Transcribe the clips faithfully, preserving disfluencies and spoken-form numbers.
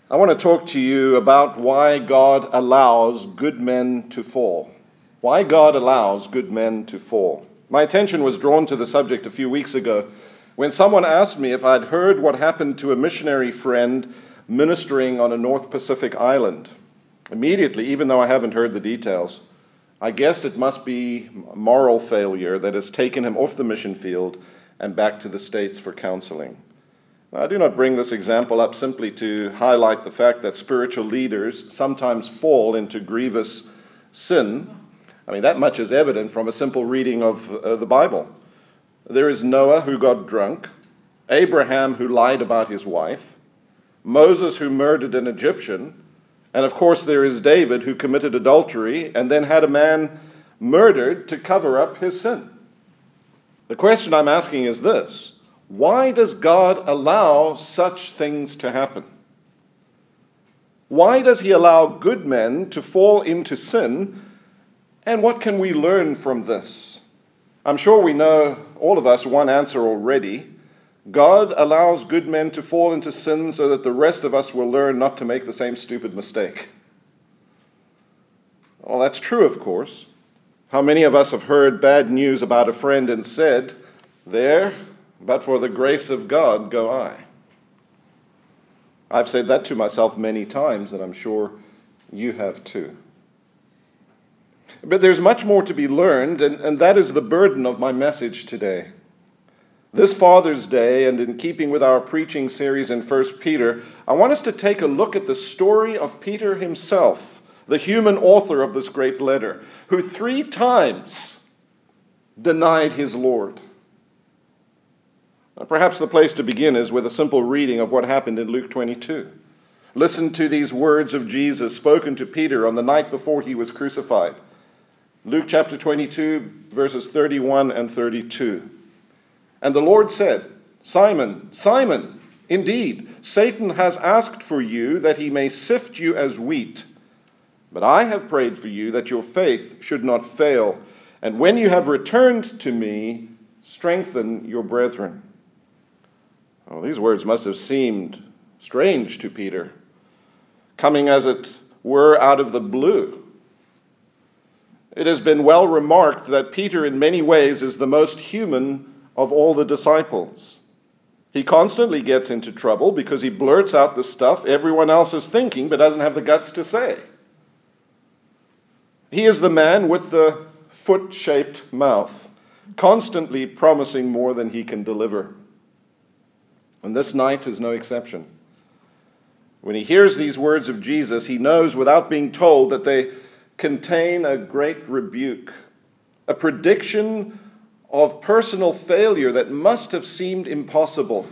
I want to talk to you about why God allows good men to fall. Why God allows good men to fall. My attention was drawn to the subject a few weeks ago when someone asked me if I'd heard what happened to a missionary friend ministering on a North Pacific island. Immediately, even though I haven't heard the details, I guessed it must be moral failure that has taken him off the mission field and back to the States for counseling. I do not bring this example up simply to highlight the fact that spiritual leaders sometimes fall into grievous sin. I mean, that much is evident from a simple reading of uh, the Bible. There is Noah who got drunk, Abraham who lied about his wife, Moses who murdered an Egyptian, and of course there is David who committed adultery and then had a man murdered to cover up his sin. The question I'm asking is this: why does God allow such things to happen? Why does he allow good men to fall into sin? And what can we learn from this? I'm sure we know, all of us, one answer already. God allows good men to fall into sin so that the rest of us will learn not to make the same stupid mistake. Well, that's true, of course. How many of us have heard bad news about a friend and said, "There, but for the grace of God go I." I've said that to myself many times, and I'm sure you have too. But there's much more to be learned, and, and that is the burden of my message today. This Father's Day, and in keeping with our preaching series in First Peter, I want us to take a look at the story of Peter himself, the human author of this great letter, who three times denied his Lord. Perhaps the place to begin is with a simple reading of what happened in Luke twenty-two. Listen to these words of Jesus spoken to Peter on the night before he was crucified. Luke chapter twenty-two, verses thirty-one and thirty-two. And the Lord said, "Simon, Simon, indeed, Satan has asked for you that he may sift you as wheat. But I have prayed for you that your faith should not fail. And when you have returned to me, strengthen your brethren." Well, these words must have seemed strange to Peter, coming as it were out of the blue. It has been well remarked that Peter in many ways is the most human of all the disciples. He constantly gets into trouble because he blurts out the stuff everyone else is thinking but doesn't have the guts to say. He is the man with the foot-shaped mouth, constantly promising more than he can deliver. And this night is no exception. When he hears these words of Jesus, he knows without being told that they contain a great rebuke, a prediction of personal failure that must have seemed impossible.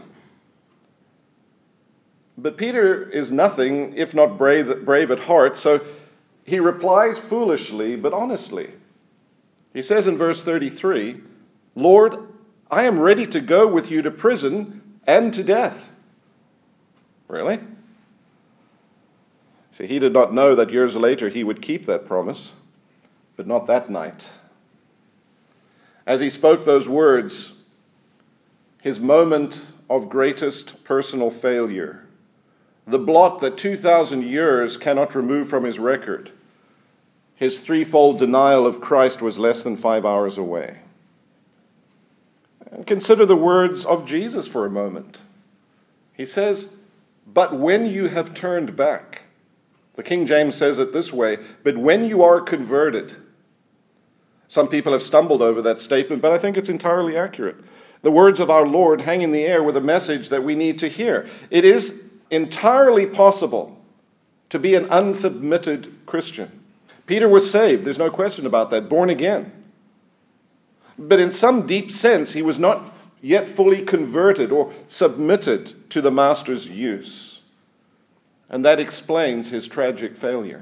But Peter is nothing if not brave, brave at heart, so he replies foolishly but honestly. He says in verse thirty-three, "Lord, I am ready to go with you to prison and to death." Really? See, he did not know that years later he would keep that promise, but not that night. As he spoke those words, his moment of greatest personal failure, the blot that two thousand years cannot remove from his record, his threefold denial of Christ was less than five hours away. And consider the words of Jesus for a moment. He says, "But when you have turned back," the King James says it this way, "but when you are converted." Some people have stumbled over that statement, but I think it's entirely accurate. The words of our Lord hang in the air with a message that we need to hear. It is entirely possible to be an unsubmitted Christian. Peter was saved, there's no question about that, born again. But in some deep sense, he was not yet fully converted or submitted to the Master's use. And that explains his tragic failure.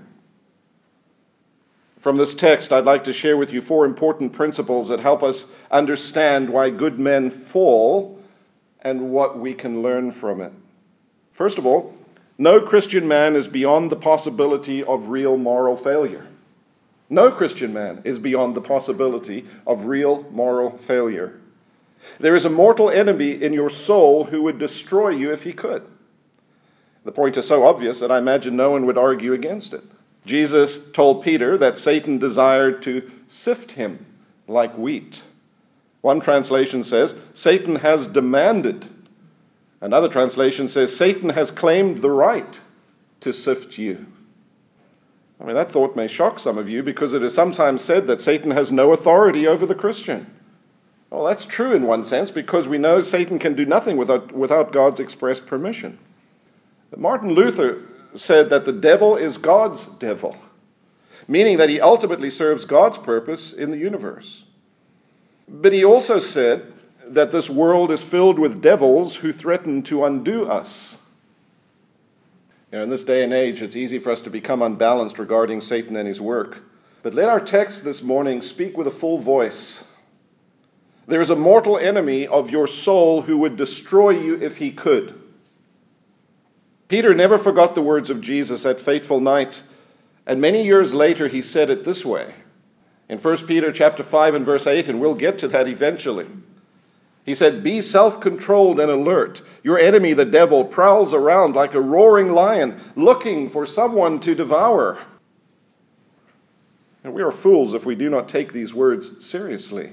From this text, I'd like to share with you four important principles that help us understand why good men fall and what we can learn from it. First of all, no Christian man is beyond the possibility of real moral failure. No Christian man is beyond the possibility of real moral failure. There is a mortal enemy in your soul who would destroy you if he could. The point is so obvious that I imagine no one would argue against it. Jesus told Peter that Satan desired to sift him like wheat. One translation says, Satan has demanded. Another translation says, Satan has claimed the right to sift you. I mean, that thought may shock some of you because it is sometimes said that Satan has no authority over the Christian. Well, that's true in one sense because we know Satan can do nothing without, without God's express permission. But Martin Luther said that the devil is God's devil, meaning that he ultimately serves God's purpose in the universe. But he also said that this world is filled with devils who threaten to undo us. You know, in this day and age, it's easy for us to become unbalanced regarding Satan and his work. But let our text this morning speak with a full voice. There is a mortal enemy of your soul who would destroy you if he could. Peter never forgot the words of Jesus that fateful night, and many years later he said it this way. In First Peter chapter five and verse eight, and we'll get to that eventually. He said, be self-controlled and alert. Your enemy, the devil, prowls around like a roaring lion, looking for someone to devour. And we are fools if we do not take these words seriously.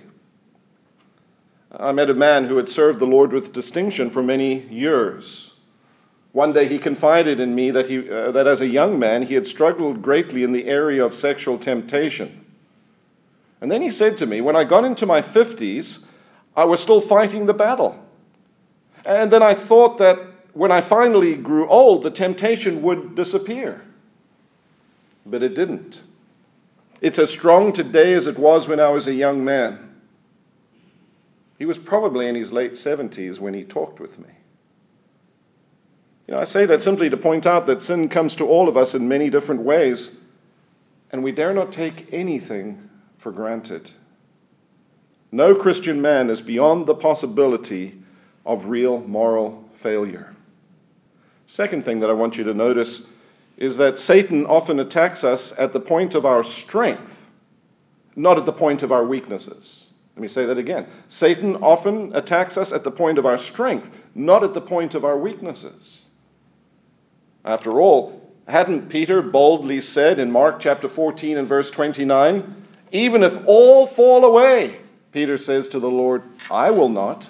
I met a man who had served the Lord with distinction for many years. One day he confided in me that, he, uh, that as a young man he had struggled greatly in the area of sexual temptation. And then he said to me, when I got into my fifties, I was still fighting the battle. And then I thought that when I finally grew old, the temptation would disappear. But it didn't. It's as strong today as it was when I was a young man. He was probably in his late seventies when he talked with me. You know, I say that simply to point out that sin comes to all of us in many different ways, and we dare not take anything for granted. No Christian man is beyond the possibility of real moral failure. Second thing that I want you to notice is that Satan often attacks us at the point of our strength, not at the point of our weaknesses. Let me say that again. Satan often attacks us at the point of our strength, not at the point of our weaknesses. After all, hadn't Peter boldly said in Mark chapter fourteen and verse twenty-nine, even if all fall away, Peter says to the Lord, I will not.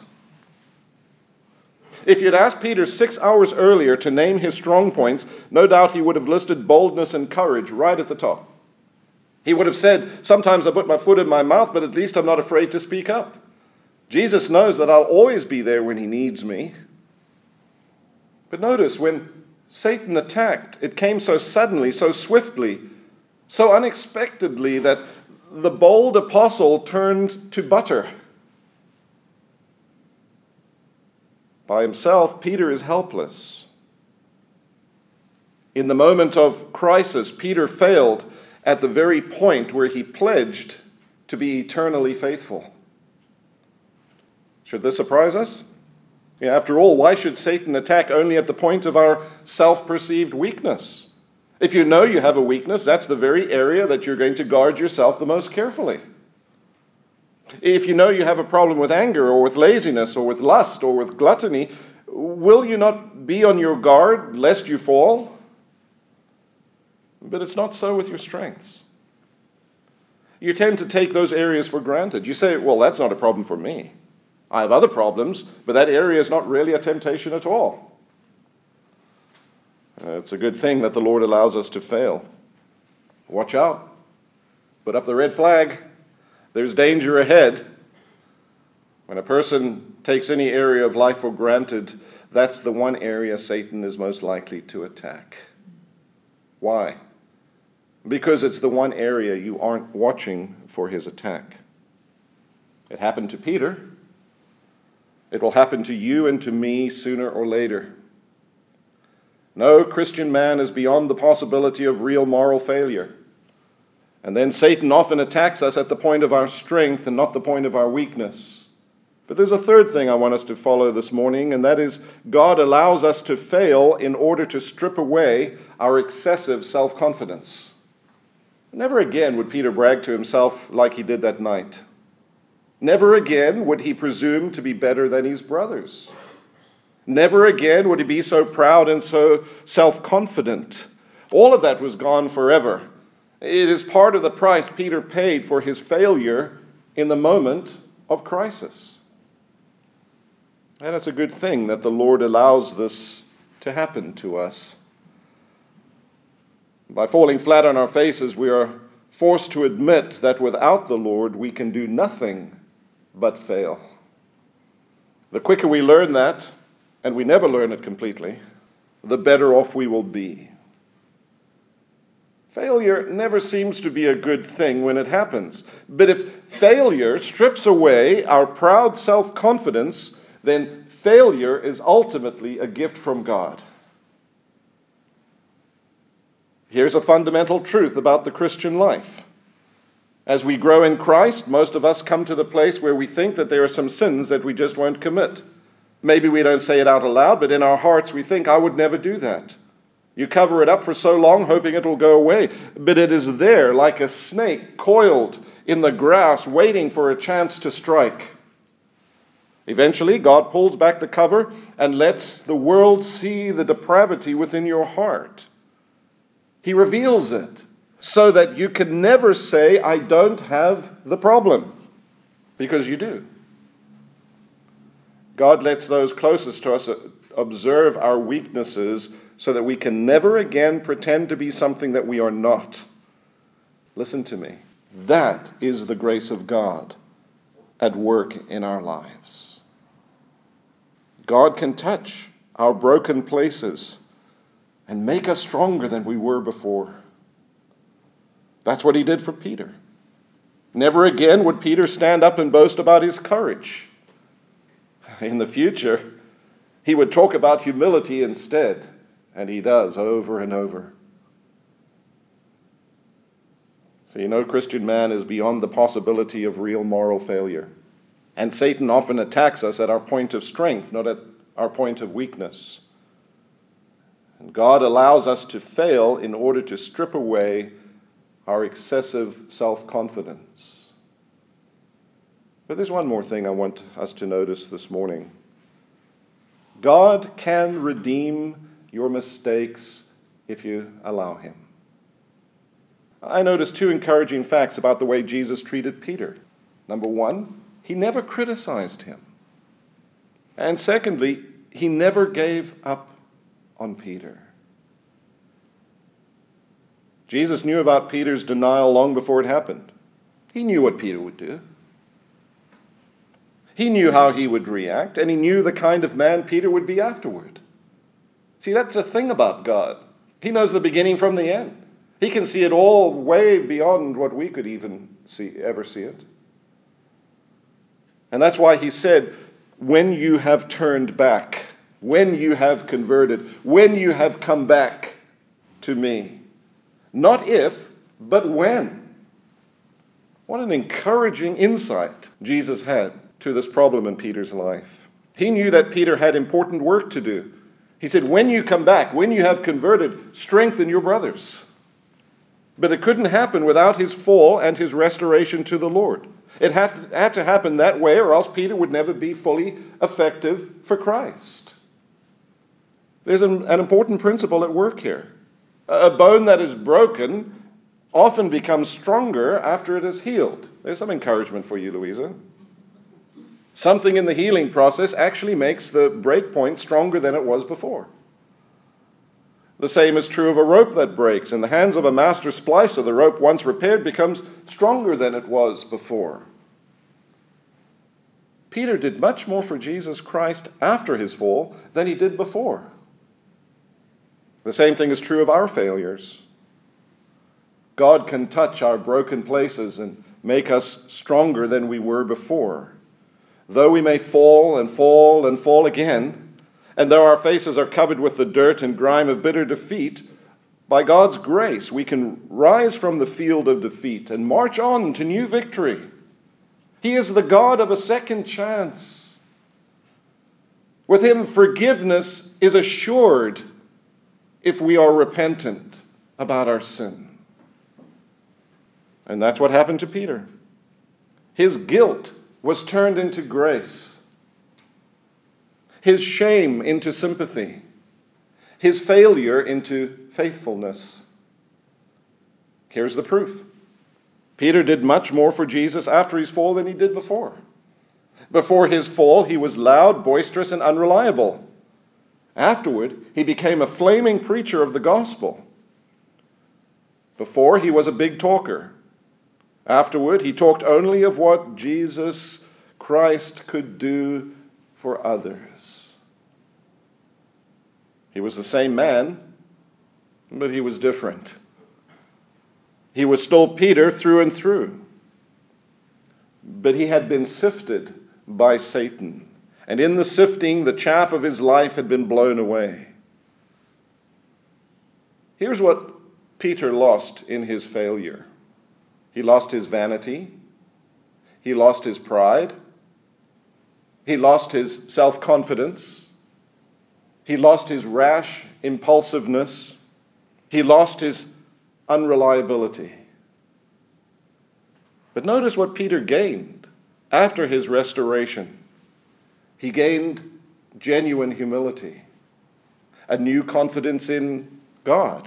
If you'd asked Peter six hours earlier to name his strong points, no doubt he would have listed boldness and courage right at the top. He would have said, sometimes I put my foot in my mouth, but at least I'm not afraid to speak up. Jesus knows that I'll always be there when he needs me. But notice, when Satan attacked, it came so suddenly, so swiftly, so unexpectedly that the bold apostle turned to butter. By himself, Peter is helpless. In the moment of crisis, Peter failed at the very point where he pledged to be eternally faithful. Should this surprise us? Yeah, after all, why should Satan attack only at the point of our self-perceived weakness? If you know you have a weakness, that's the very area that you're going to guard yourself the most carefully. If you know you have a problem with anger or with laziness or with lust or with gluttony, will you not be on your guard lest you fall? But it's not so with your strengths. You tend to take those areas for granted. You say, well, that's not a problem for me. I have other problems, but that area is not really a temptation at all. Uh, it's a good thing that the Lord allows us to fail. Watch out. Put up the red flag. There's danger ahead. When a person takes any area of life for granted, that's the one area Satan is most likely to attack. Why? Because it's the one area you aren't watching for his attack. It happened to Peter. It will happen to you and to me sooner or later. No Christian man is beyond the possibility of real moral failure. And then Satan often attacks us at the point of our strength and not the point of our weakness. But there's a third thing I want us to follow this morning, and that is God allows us to fail in order to strip away our excessive self-confidence. Never again would Peter brag to himself like he did that night. Never again would he presume to be better than his brothers. Never again would he be so proud and so self-confident. All of that was gone forever. It is part of the price Peter paid for his failure in the moment of crisis. And it's a good thing that the Lord allows this to happen to us. By falling flat on our faces, we are forced to admit that without the Lord, we can do nothing but fail. The quicker we learn that, and we never learn it completely, the better off we will be. Failure never seems to be a good thing when it happens. But if failure strips away our proud self-confidence, then failure is ultimately a gift from God. Here's a fundamental truth about the Christian life. As we grow in Christ, most of us come to the place where we think that there are some sins that we just won't commit. Maybe we don't say it out aloud, but in our hearts we think, I would never do that. You cover it up for so long, hoping it will go away, but it is there like a snake coiled in the grass, waiting for a chance to strike. Eventually, God pulls back the cover and lets the world see the depravity within your heart. He reveals it so that you can never say, I don't have the problem, because you do. God lets those closest to us observe our weaknesses so that we can never again pretend to be something that we are not. Listen to me. That is the grace of God at work in our lives. God can touch our broken places and make us stronger than we were before. That's what he did for Peter. Never again would Peter stand up and boast about his courage. In the future, he would talk about humility instead, and he does over and over. See, no Christian man is beyond the possibility of real moral failure. And Satan often attacks us at our point of strength, not at our point of weakness. And God allows us to fail in order to strip away our excessive self-confidence. But there's one more thing I want us to notice this morning. God can redeem your mistakes if you allow him. I noticed two encouraging facts about the way Jesus treated Peter. Number one, he never criticized him. And secondly, he never gave up on Peter. Jesus knew about Peter's denial long before it happened. He knew what Peter would do. He knew how he would react, and he knew the kind of man Peter would be afterward. See, that's the thing about God. He knows the beginning from the end. He can see it all way beyond what we could even see, ever see it. And that's why he said, when you have turned back, when you have converted, when you have come back to me. Not if, but when. What an encouraging insight Jesus had to this problem in Peter's life. He knew that Peter had important work to do. He said, when you come back, when you have converted, strengthen your brothers. But it couldn't happen without his fall and his restoration to the Lord. It had to, had to happen that way, or else Peter would never be fully effective for Christ. There's an, an important principle at work here. A bone that is broken often becomes stronger after it is healed. There's some encouragement for you, Louisa. Something in the healing process actually makes the break point stronger than it was before. The same is true of a rope that breaks. In the hands of a master splicer, the rope once repaired becomes stronger than it was before. Peter did much more for Jesus Christ after his fall than he did before. The same thing is true of our failures. God can touch our broken places and make us stronger than we were before. Though we may fall and fall and fall again, and though our faces are covered with the dirt and grime of bitter defeat, by God's grace we can rise from the field of defeat and march on to new victory. He is the God of a second chance. With him, forgiveness is assured if we are repentant about our sin. And that's what happened to Peter. His guilt was turned into grace. his shame into sympathy, his failure into faithfulness. Here's the proof. Peter did much more for Jesus after his fall than he did before. Before his fall, he was loud, boisterous, and unreliable. Afterward, he became a flaming preacher of the gospel. Before, he was a big talker. Afterward, he talked only of what Jesus Christ could do for others. He was the same man, but he was different. He was still Peter through and through, but he had been sifted by Satan. And in the sifting, the chaff of his life had been blown away. Here's what Peter lost in his failure. He lost his vanity. He lost his pride. He lost his self-confidence. He lost his rash impulsiveness. He lost his unreliability. But notice what Peter gained after his restoration. He gained genuine humility, a new confidence in God.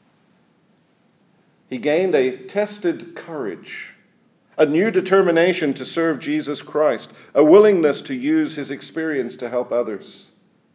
He gained a tested courage, a new determination to serve Jesus Christ, a willingness to use his experience to help others.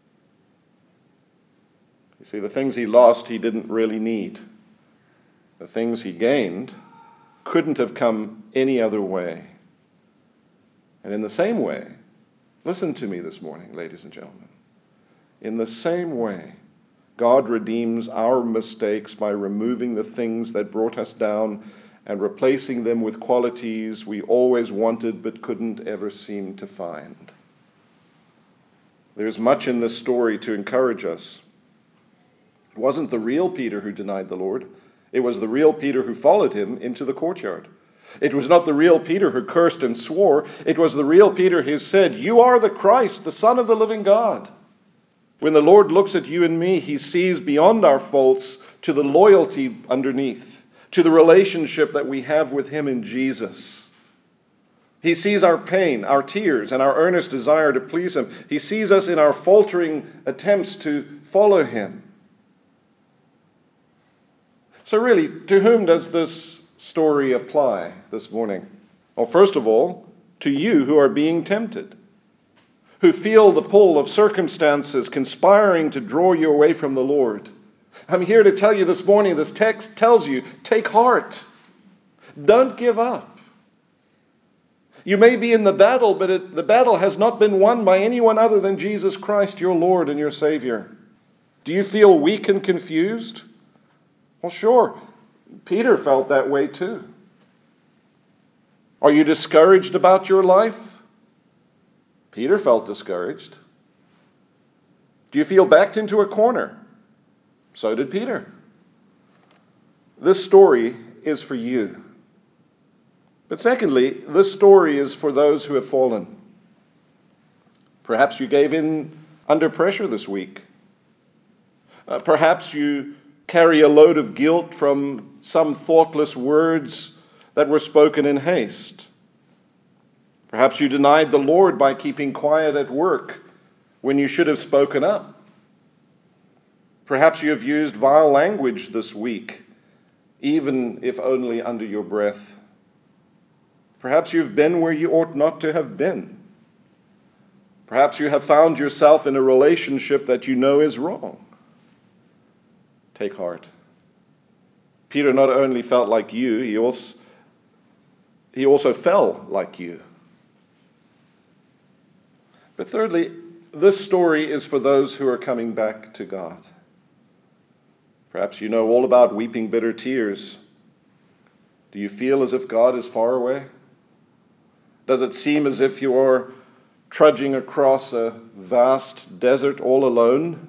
You see, the things he lost, he didn't really need. The things he gained couldn't have come any other way. And in the same way, listen to me this morning, ladies and gentlemen. In the same way, God redeems our mistakes by removing the things that brought us down and replacing them with qualities we always wanted but couldn't ever seem to find. There's much in this story to encourage us. It wasn't the real Peter who denied the Lord. It was the real Peter who followed him into the courtyard. It was not the real Peter who cursed and swore. It was the real Peter who said, "You are the Christ, the Son of the living God." When the Lord looks at you and me, he sees beyond our faults to the loyalty underneath, to the relationship that we have with him in Jesus. He sees our pain, our tears, and our earnest desire to please him. He sees us in our faltering attempts to follow him. So really, to whom does this story apply this morning? Well, first of all, to you who are being tempted, who feel the pull of circumstances conspiring to draw you away from the Lord. I'm here to tell you this morning, this text tells you, take heart. Don't give up. You may be in the battle, but it, the battle has not been won by anyone other than Jesus Christ, your Lord and your Savior. Do you feel weak and confused? Well, sure. Peter felt that way too. Are you discouraged about your life? Peter felt discouraged. Do you feel backed into a corner? So did Peter. This story is for you. But secondly, this story is for those who have fallen. Perhaps you gave in under pressure this week. Uh, perhaps you carry a load of guilt from some thoughtless words that were spoken in haste. Perhaps you denied the Lord by keeping quiet at work when you should have spoken up. Perhaps you have used vile language this week, even if only under your breath. Perhaps you've been where you ought not to have been. Perhaps you have found yourself in a relationship that you know is wrong. Take heart. Peter not only felt like you, he also, he also fell like you. But thirdly, this story is for those who are coming back to God. Perhaps you know all about weeping bitter tears. Do you feel as if God is far away? Does it seem as if you are trudging across a vast desert all alone?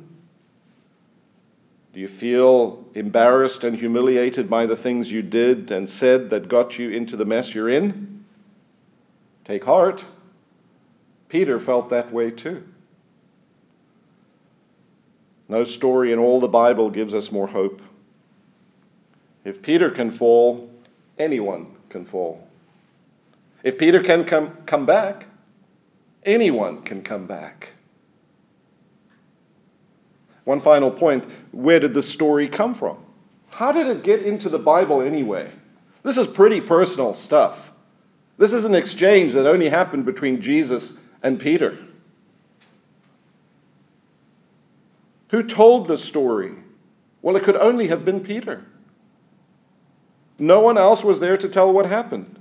Do you feel embarrassed and humiliated by the things you did and said that got you into the mess you're in? Take heart. Peter felt that way too. No story in all the Bible gives us more hope. If Peter can fall, anyone can fall. If Peter can come, come back, anyone can come back. One final point, where did this story come from? How did it get into the Bible anyway? This is pretty personal stuff. This is an exchange that only happened between Jesus and Peter. Who told the story? Well, it could only have been Peter. No one else was there to tell what happened.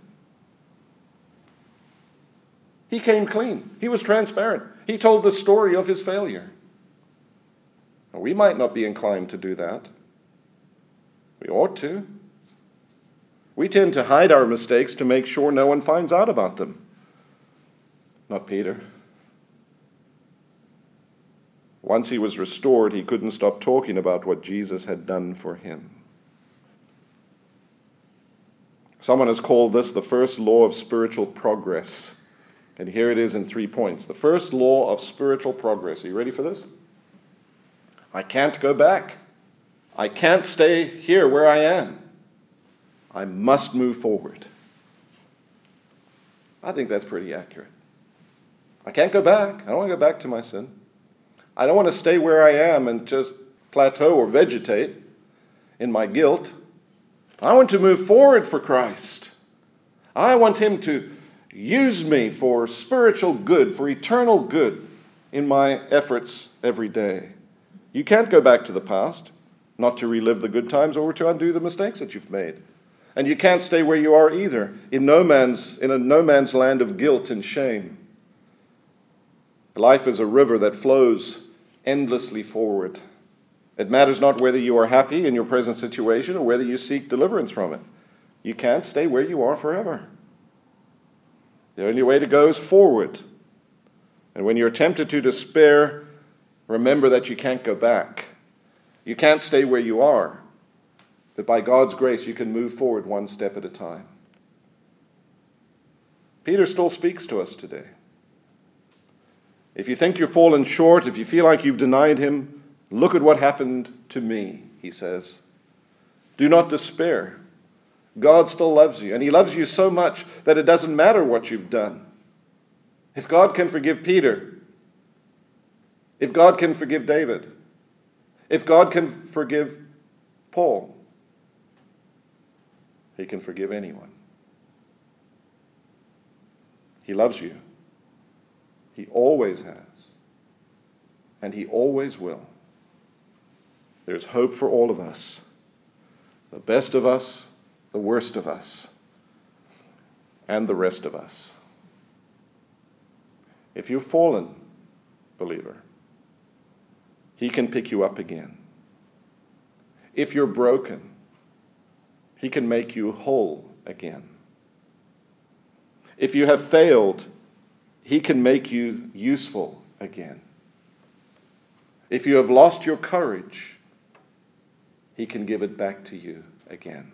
He came clean. He was transparent. He told the story of his failure. We might not be inclined to do that. We ought to. We tend to hide our mistakes to make sure no one finds out about them. Not Peter. Once he was restored, he couldn't stop talking about what Jesus had done for him. Someone has called this the first law of spiritual progress. And here it is in three points. The first law of spiritual progress. Are you ready for this? I can't go back. I can't stay here where I am. I must move forward. I think that's pretty accurate. I can't go back. I don't want to go back to my sin. I don't want to stay where I am and just plateau or vegetate in my guilt. I want to move forward for Christ. I want him to use me for spiritual good, for eternal good in my efforts every day. You can't go back to the past, not to relive the good times or to undo the mistakes that you've made. And you can't stay where you are either, in no man's in a no man's land of guilt and shame. Life is a river that flows endlessly forward. It matters not whether you are happy in your present situation or whether you seek deliverance from it. You can't stay where you are forever. The only way to go is forward. And when you're tempted to despair, remember that you can't go back. You can't stay where you are. But by God's grace, you can move forward one step at a time. Peter still speaks to us today. If you think you've fallen short, if you feel like you've denied him, look at what happened to me, he says. Do not despair. God still loves you, and he loves you so much that it doesn't matter what you've done. If God can forgive Peter, if God can forgive David, if God can forgive Paul, he can forgive anyone. He loves you. He always has. And he always will. There's hope for all of us. The best of us, the worst of us, and the rest of us. If you've fallen, believer, he can pick you up again. If you're broken, he can make you whole again. If you have failed, he can make you useful again. If you have lost your courage, he can give it back to you again.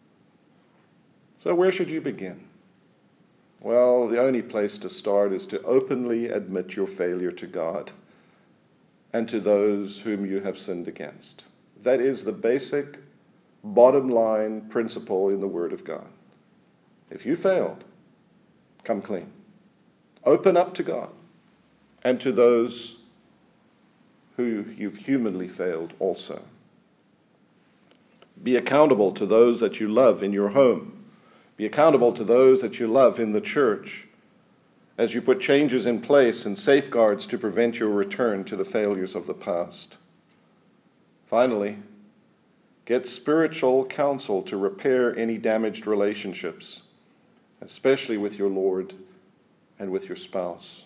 So where should you begin? Well, the only place to start is to openly admit your failure to God and to those whom you have sinned against. That is the basic, bottom line principle in the Word of God. If you failed, come clean. Open up to God and to those who you've humanly failed also. Be accountable to those that you love in your home. Be accountable to those that you love in the church as you put changes in place and safeguards to prevent your return to the failures of the past. Finally, get spiritual counsel to repair any damaged relationships, especially with your Lord and with your spouse.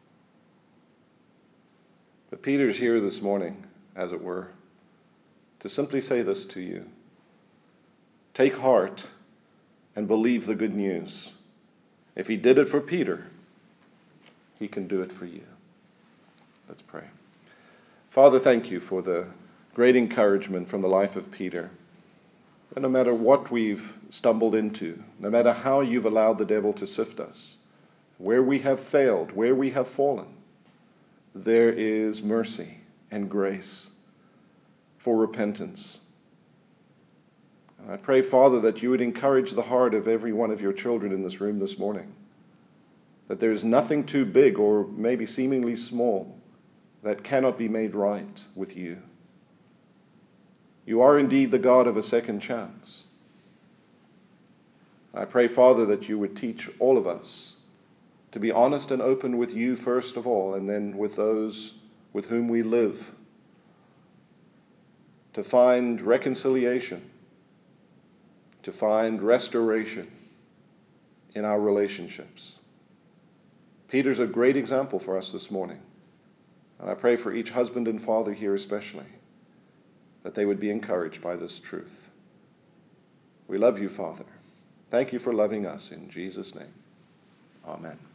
But Peter's here this morning, as it were, to simply say this to you. Take heart and believe the good news. If he did it for Peter, he can do it for you. Let's pray. Father, thank you for the great encouragement from the life of Peter. That no matter what we've stumbled into, no matter how you've allowed the devil to sift us, where we have failed, where we have fallen, there is mercy and grace for repentance. I pray, Father, that you would encourage the heart of every one of your children in this room this morning, that there is nothing too big or maybe seemingly small that cannot be made right with you. You are indeed the God of a second chance. I pray, Father, that you would teach all of us to be honest and open with you first of all, and then with those with whom we live, to find reconciliation, to find restoration in our relationships. Peter's a great example for us this morning. And I pray for each husband and father here especially, that they would be encouraged by this truth. We love you, Father. Thank you for loving us. In Jesus' name, amen.